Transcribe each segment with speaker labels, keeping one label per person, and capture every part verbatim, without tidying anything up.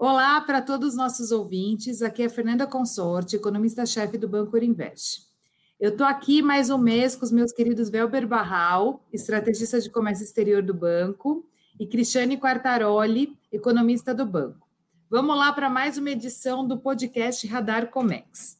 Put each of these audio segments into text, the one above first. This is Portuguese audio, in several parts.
Speaker 1: Olá para todos os nossos ouvintes, aqui é Fernanda Consorte, economista-chefe do Banco Orinvest. Eu estou aqui mais um mês com os meus queridos Welber Barral, estrategista de comércio exterior do banco, e Cristiane Quartaroli, economista do banco. Vamos lá para mais uma edição do podcast Radar Comex.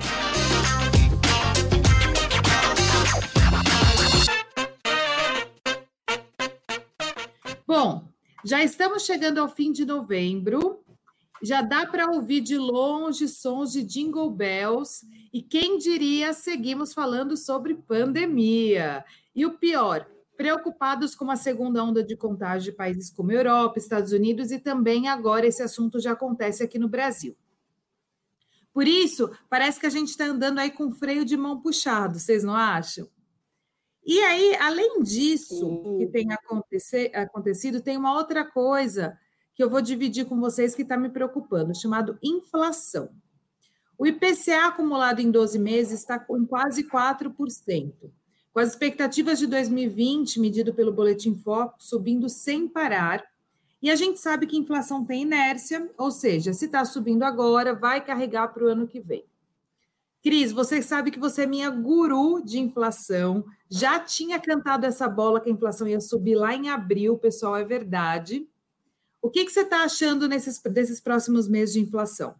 Speaker 1: Bom, já estamos chegando ao fim de novembro, já dá para ouvir de longe sons de jingle bells e quem diria, seguimos falando sobre pandemia. E o pior, preocupados com a segunda onda de contágio de países como Europa, Estados Unidos e também agora esse assunto já acontece aqui no Brasil. Por isso, parece que a gente está andando aí com freio de mão puxado, vocês não acham? E aí, além disso que tem acontecido, tem uma outra coisa que eu vou dividir com vocês que está me preocupando, chamado inflação. O I P C A acumulado em doze meses está com quase quatro por cento, com as expectativas de dois mil e vinte, medido pelo Boletim Focus, subindo sem parar, e a gente sabe que a inflação tem inércia, ou seja, se está subindo agora, vai carregar para o ano que vem. Cris, você sabe que você é minha guru de inflação, já tinha cantado essa bola que a inflação ia subir lá em abril, pessoal, é verdade. O que, que você está achando nesses, desses próximos meses de inflação?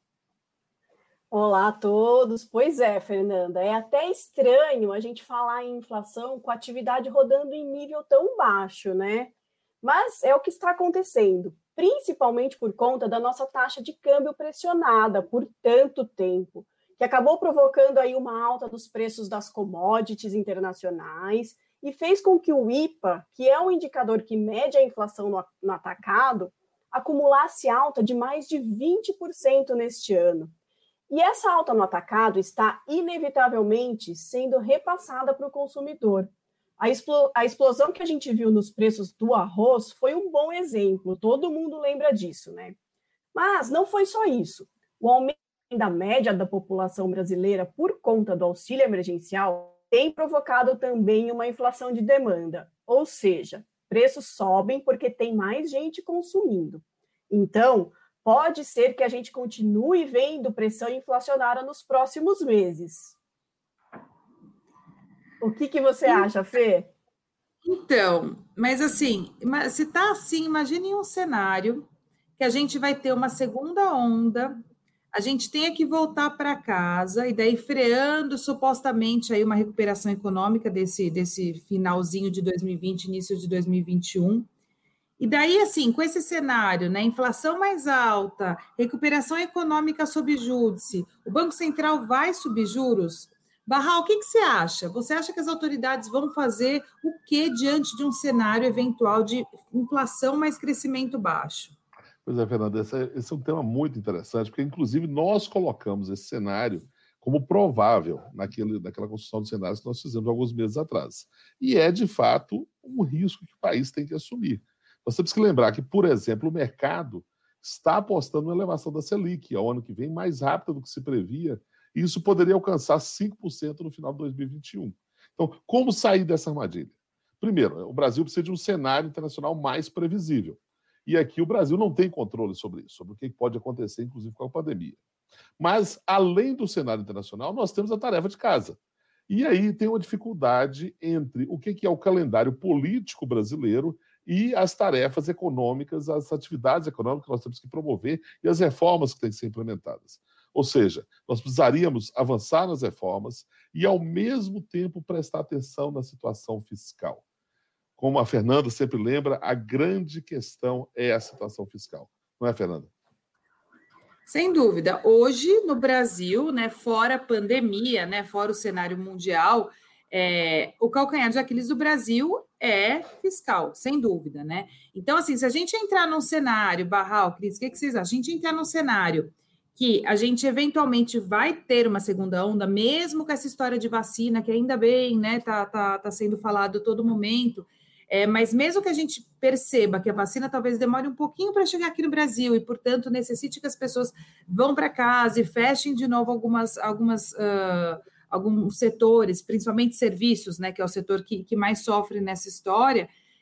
Speaker 2: Olá a todos. Pois é, Fernanda, é até estranho a gente falar em inflação com a atividade rodando em nível tão baixo, né? Mas é o que está acontecendo, principalmente por conta da nossa taxa de câmbio pressionada por tanto tempo, que acabou provocando aí uma alta dos preços das commodities internacionais e fez com que o I P A, que é o indicador que mede a inflação no, no atacado, acumulasse alta de mais de vinte por cento neste ano. E essa alta no atacado está inevitavelmente sendo repassada para o consumidor. A, explo, a explosão que a gente viu nos preços do arroz foi um bom exemplo, todo mundo lembra disso, né? Mas não foi só isso. O aumento da média da população brasileira por conta do auxílio emergencial tem provocado também uma inflação de demanda, ou seja, preços sobem porque tem mais gente consumindo. Então, pode ser que a gente continue vendo pressão inflacionária nos próximos meses. O que, que você acha, Fê?
Speaker 1: Então, mas assim, se está assim, imagine um cenário que a gente vai ter uma segunda onda, a gente tenha que voltar para casa e daí freando supostamente aí uma recuperação econômica desse, desse finalzinho de dois mil e vinte, início de dois mil e vinte e um. E daí, assim, com esse cenário, né, inflação mais alta, recuperação econômica sob júdice, o Banco Central vai subir juros? Barral, o que, que você acha? Você acha que as autoridades vão fazer o que diante de um cenário eventual de inflação mais crescimento baixo?
Speaker 3: Pois é, Fernanda, esse é, esse é um tema muito interessante, porque, inclusive, nós colocamos esse cenário como provável naquele, naquela construção de cenários que nós fizemos alguns meses atrás. E é, de fato, um risco que o país tem que assumir. Nós temos que lembrar que, por exemplo, o mercado está apostando na elevação da Selic ao ano que vem mais rápida do que se previa, e isso poderia alcançar cinco por cento no final de dois mil e vinte e um. Então, como sair dessa armadilha? Primeiro, o Brasil precisa de um cenário internacional mais previsível. E aqui o Brasil não tem controle sobre isso, sobre o que pode acontecer, inclusive com a pandemia. Mas, além do cenário internacional, nós temos a tarefa de casa. E aí tem uma dificuldade entre o que é o calendário político brasileiro e as tarefas econômicas, as atividades econômicas que nós temos que promover e as reformas que têm que ser implementadas. Ou seja, nós precisaríamos avançar nas reformas e, ao mesmo tempo, prestar atenção na situação fiscal. Como a Fernanda sempre lembra, a grande questão é a situação fiscal. Não é, Fernanda?
Speaker 1: Sem dúvida. Hoje, no Brasil, né, fora a pandemia, né, fora o cenário mundial, é, o calcanhar de Aquiles do Brasil é fiscal, sem dúvida, né? Então, assim, se a gente entrar num cenário, Barral, Cris, o que, que vocês acham? A gente entrar num cenário que a gente eventualmente vai ter uma segunda onda, mesmo com essa história de vacina, que ainda bem, né, tá, tá, tá sendo falado a todo momento, é, mas mesmo que a gente perceba que a vacina talvez demore um pouquinho para chegar aqui no Brasil e, portanto, necessite que as pessoas vão para casa e fechem de novo algumas, algumas, uh, alguns setores, principalmente serviços, né, que é o setor que, que mais sofre nessa história,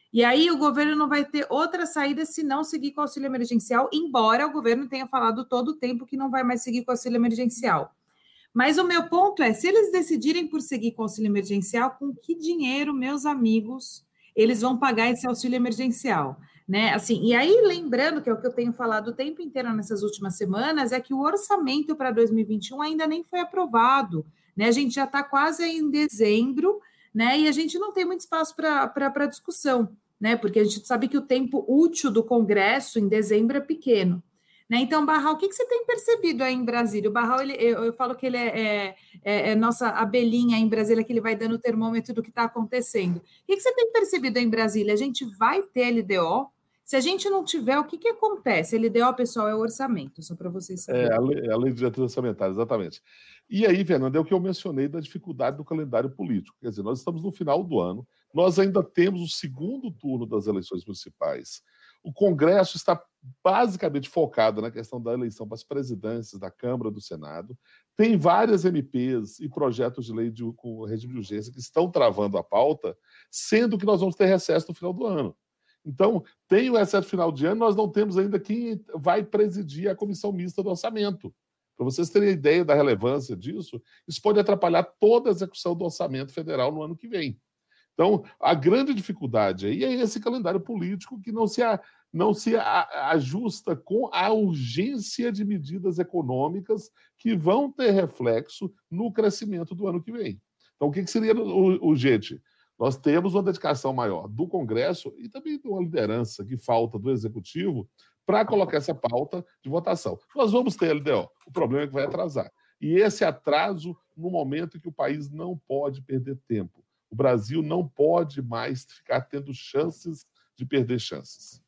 Speaker 1: E aí o governo não vai ter outra saída se não seguir com o auxílio emergencial, embora o governo tenha falado todo o tempo que não vai mais seguir com o auxílio emergencial. Mas o meu ponto é, se eles decidirem por seguir com o auxílio emergencial, com que dinheiro, meus amigos, eles vão pagar esse auxílio emergencial? Né? Assim, e aí, lembrando, que é o que eu tenho falado o tempo inteiro nessas últimas semanas, é que o orçamento para dois mil e vinte e um ainda nem foi aprovado. Né? A gente já está quase em dezembro, né? E a gente não tem muito espaço para discussão, né? Porque a gente sabe que o tempo útil do Congresso em dezembro é pequeno. Né? Então, Barral, o que, que você tem percebido aí em Brasília? O Barral, ele, eu, eu falo que ele é, é, é nossa abelhinha em Brasília, que ele vai dando o termômetro do que está acontecendo. O que, que você tem percebido aí em Brasília? A gente vai ter L D O? Se a gente não tiver, o que, que acontece? L D O, pessoal, é o orçamento, só para vocês saberem.
Speaker 3: É, a lei, a lei de diretriz orçamentária, exatamente. E aí, Fernanda, é o que eu mencionei da dificuldade do calendário político. Quer dizer, nós estamos no final do ano, nós ainda temos o segundo turno das eleições municipais. O Congresso está basicamente focado na questão da eleição para as presidências da Câmara e do Senado. Tem várias M Ps e projetos de lei de, com regime de urgência que estão travando a pauta, sendo que nós vamos ter recesso no final do ano. Então, tem o recesso final de ano, nós não temos ainda quem vai presidir a comissão mista do orçamento. Para vocês terem ideia da relevância disso, isso pode atrapalhar toda a execução do orçamento federal no ano que vem. Então, a grande dificuldade aí é esse calendário político que não se, a, não se a, ajusta com a urgência de medidas econômicas que vão ter reflexo no crescimento do ano que vem. Então, o que, que seria urgente? Nós temos uma dedicação maior do Congresso e também de uma liderança que falta do Executivo para colocar essa pauta de votação. Nós vamos ter L D O, o problema é que vai atrasar. E esse atraso no momento em que o país não pode perder tempo. O Brasil não pode mais ficar tendo chances de perder chances.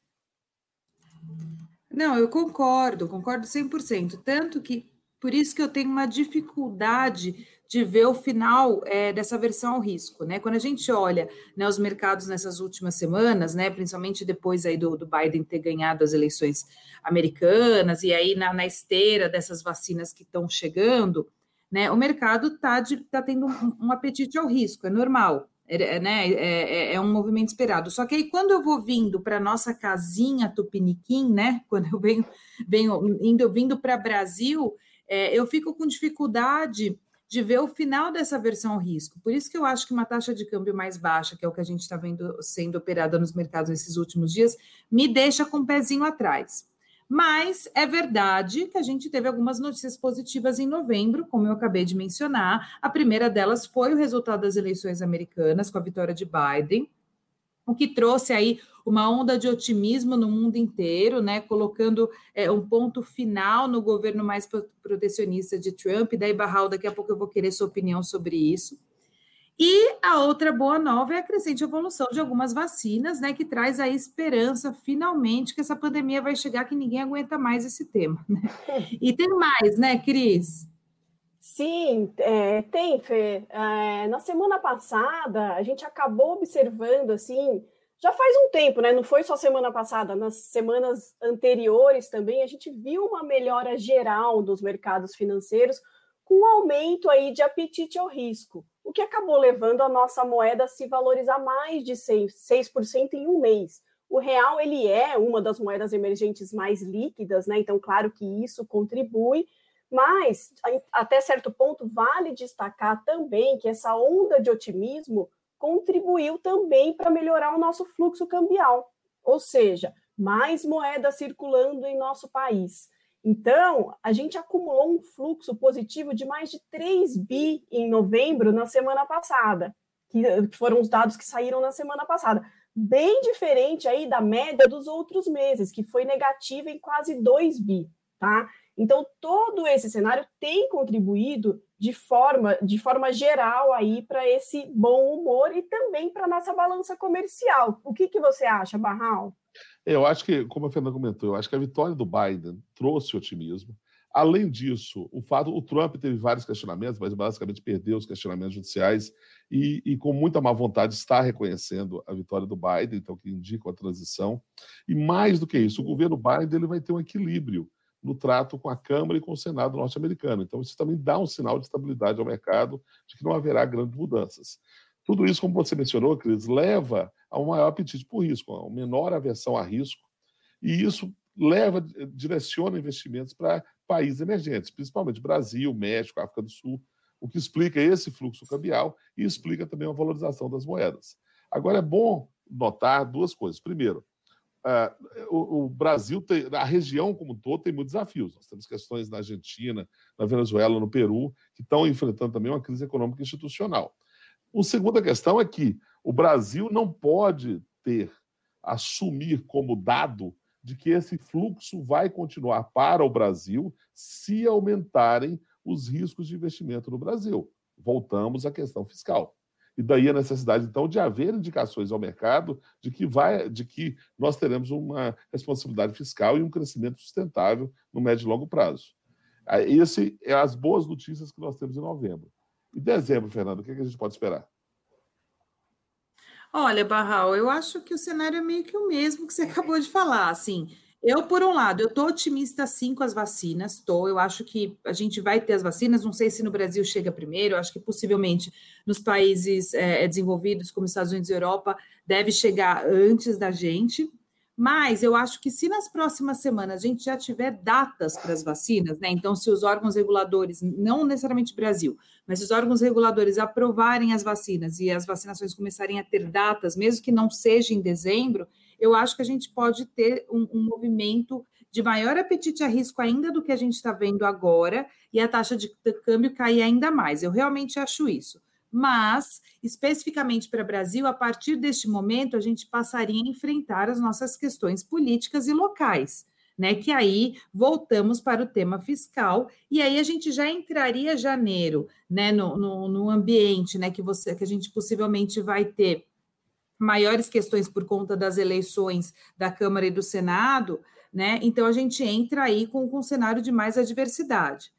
Speaker 1: Não, eu concordo, concordo cem por cento. Tanto que, por isso que eu tenho uma dificuldade de ver o final é, dessa versão ao risco, né? Quando a gente olha, né, os mercados nessas últimas semanas, né, principalmente depois aí do, do Biden ter ganhado as eleições americanas, e aí na, na esteira dessas vacinas que estão chegando, né, o mercado está tá tendo um, um apetite ao risco, é normal, é, né, é, é um movimento esperado. Só que aí, quando eu vou vindo para a nossa casinha Tupiniquim, né, quando eu venho, venho indo, vindo para Brasil, é, eu fico com dificuldade de ver o final dessa versão ao risco. Por isso que eu acho que uma taxa de câmbio mais baixa, que é o que a gente está vendo sendo operada nos mercados nesses últimos dias, me deixa com o pezinho atrás. Mas é verdade que a gente teve algumas notícias positivas em novembro, como eu acabei de mencionar. A primeira delas foi o resultado das eleições americanas, com a vitória de Biden, o que trouxe aí uma onda de otimismo no mundo inteiro, né, colocando é, um ponto final no governo mais protecionista de Trump. E daí, Barral, daqui a pouco eu vou querer sua opinião sobre isso. E a outra boa nova é a crescente evolução de algumas vacinas, né, que traz a esperança, finalmente, que essa pandemia vai chegar, que ninguém aguenta mais esse tema. Né? E tem mais, né, Cris?
Speaker 2: Sim, é, tem, Fê. É, na semana passada, a gente acabou observando, assim, já faz um tempo, né? Não foi só semana passada, nas semanas anteriores também, a gente viu uma melhora geral dos mercados financeiros, com um aumento aí de apetite ao risco, o que acabou levando a nossa moeda a se valorizar mais de seis por cento em um mês. O real, ele é uma das moedas emergentes mais líquidas, né? Então, claro que isso contribui, mas, até certo ponto, vale destacar também que essa onda de otimismo contribuiu também para melhorar o nosso fluxo cambial, ou seja, mais moeda circulando em nosso país. Então, a gente acumulou um fluxo positivo de mais de três bi em novembro, na semana passada, que foram os dados que saíram na semana passada, bem diferente aí da média dos outros meses, que foi negativa em quase dois bi, tá? Então, todo esse cenário tem contribuído de forma, de forma geral aí para esse bom humor e também para a nossa balança comercial. O que, que você acha, Barral?
Speaker 3: Eu acho que, como a Fernanda comentou, eu acho que a vitória do Biden trouxe otimismo. Além disso, o fato, o Trump teve vários questionamentos, mas basicamente perdeu os questionamentos judiciais e, e com muita má vontade está reconhecendo a vitória do Biden, então que indica a transição. E mais do que isso, o governo Biden ele vai ter um equilíbrio no trato com a Câmara e com o Senado norte-americano. Então, isso também dá um sinal de estabilidade ao mercado, de que não haverá grandes mudanças. Tudo isso, como você mencionou, Cris, leva a um maior apetite por risco, a uma menor aversão a risco, e isso leva, direciona investimentos para países emergentes, principalmente Brasil, México, África do Sul, o que explica esse fluxo cambial e explica também a valorização das moedas. Agora, é bom notar duas coisas. Primeiro, uh, o, o Brasil, tem, a região como um todo, tem muitos desafios. Nós temos questões na Argentina, na Venezuela, no Peru, que estão enfrentando também uma crise econômica institucional. A segunda questão é que o Brasil não pode ter, assumir como dado de que esse fluxo vai continuar para o Brasil se aumentarem os riscos de investimento no Brasil. Voltamos à questão fiscal. E daí a necessidade, então, de haver indicações ao mercado de que, vai, de que nós teremos uma responsabilidade fiscal e um crescimento sustentável no médio e longo prazo. Essas são as boas notícias que nós temos em novembro. Em dezembro, Fernando, o que a gente pode esperar?
Speaker 1: Olha, Barral, eu acho que o cenário é meio que o mesmo que você acabou de falar. Assim, eu, por um lado, eu estou otimista sim com as vacinas, estou. Eu acho que a gente vai ter as vacinas, não sei se no Brasil chega primeiro, eu acho que possivelmente nos países é, desenvolvidos, como Estados Unidos e Europa, deve chegar antes da gente. Mas eu acho que se nas próximas semanas a gente já tiver datas para as vacinas, né? Então, se os órgãos reguladores, não necessariamente Brasil, mas se os órgãos reguladores aprovarem as vacinas e as vacinações começarem a ter datas, mesmo que não seja em dezembro, eu acho que a gente pode ter um, um movimento de maior apetite a risco ainda do que a gente está vendo agora e a taxa de câmbio cair ainda mais. Eu realmente acho isso. Mas, especificamente para o Brasil, a partir deste momento, a gente passaria a enfrentar as nossas questões políticas e locais, né? Que aí voltamos para o tema fiscal, e aí a gente já entraria janeiro, né? No, no, no ambiente, né? Que, você, que a gente possivelmente vai ter maiores questões por conta das eleições da Câmara e do Senado, né? Então a gente entra aí com, com um cenário de mais adversidade.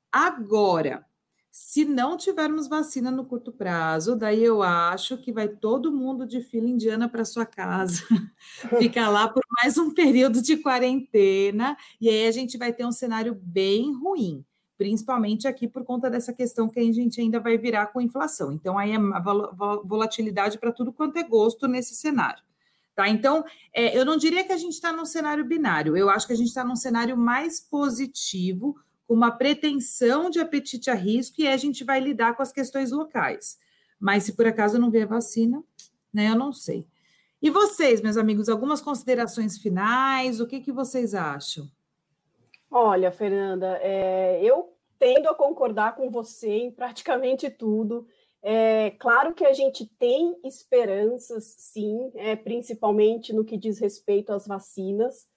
Speaker 1: Agora, se não tivermos vacina no curto prazo, daí eu acho que vai todo mundo de fila indiana para sua casa, ficar lá por mais um período de quarentena, e aí a gente vai ter um cenário bem ruim, principalmente aqui por conta dessa questão que a gente ainda vai virar com inflação. Então, aí é a volatilidade para tudo quanto é gosto nesse cenário. Tá? Então, é, eu não diria que a gente está num cenário binário, eu acho que a gente está num cenário mais positivo, com uma pretensão de apetite a risco, e aí a gente vai lidar com as questões locais. Mas se por acaso não vier vacina, né, eu não sei. E vocês, meus amigos, algumas considerações finais? O que, que vocês acham?
Speaker 2: Olha, Fernanda, é, eu tendo a concordar com você em praticamente tudo. É claro que a gente tem esperanças, sim, é, principalmente no que diz respeito às vacinas,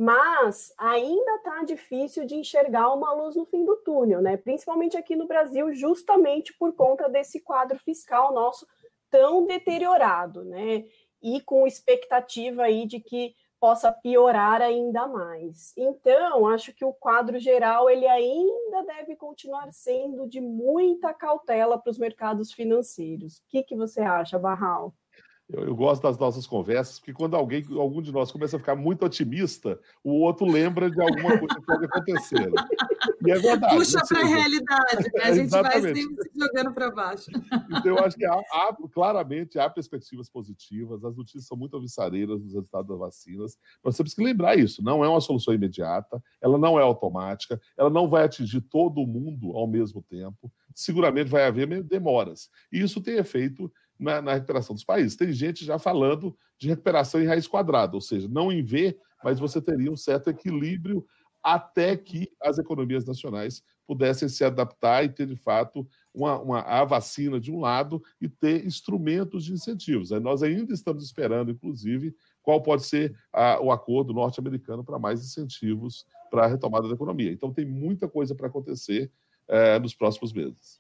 Speaker 2: mas ainda está difícil de enxergar uma luz no fim do túnel, né? Principalmente aqui no Brasil, justamente por conta desse quadro fiscal nosso tão deteriorado, né? E com expectativa aí de que possa piorar ainda mais. Então, acho que o quadro geral ele ainda deve continuar sendo de muita cautela para os mercados financeiros. O que, que você acha, Barral?
Speaker 3: Eu, eu gosto das nossas conversas, porque quando alguém, algum de nós começa a ficar muito otimista, o outro lembra de alguma coisa que pode acontecer. Né? E é verdade.
Speaker 1: Puxa para a realidade, né? A gente vai sempre se jogando para baixo.
Speaker 3: Então, eu acho que há, há, claramente há perspectivas positivas, as notícias são muito alvissareiras nos resultados das vacinas. Nós temos que lembrar isso, não é uma solução imediata, ela não é automática, ela não vai atingir todo mundo ao mesmo tempo, seguramente vai haver demoras. E isso tem efeito Na, na recuperação dos países. Tem gente já falando de recuperação em raiz quadrada, ou seja, não em V, mas você teria um certo equilíbrio até que as economias nacionais pudessem se adaptar e ter, de fato, uma, uma, a vacina de um lado e ter instrumentos de incentivos. Aí nós ainda estamos esperando, inclusive, qual pode ser a, o acordo norte-americano para mais incentivos para a retomada da economia. Então, tem muita coisa para acontecer é, nos próximos meses.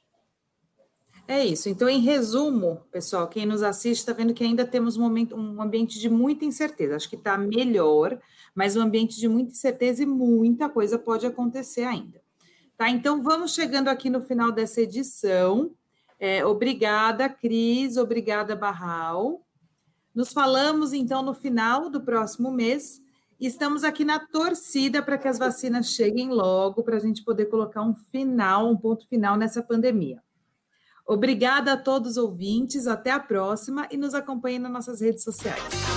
Speaker 1: É isso. Então, em resumo, pessoal, quem nos assiste está vendo que ainda temos um, momento, um ambiente de muita incerteza. Acho que está melhor, mas um ambiente de muita incerteza e muita coisa pode acontecer ainda. Tá? Então, vamos chegando aqui no final dessa edição. É, obrigada, Cris. Obrigada, Barral. Nos falamos, então, no final do próximo mês. E estamos aqui na torcida para que as vacinas cheguem logo, para a gente poder colocar um final, um ponto final nessa pandemia. Obrigada a todos os ouvintes, até a próxima e nos acompanhem nas nossas redes sociais.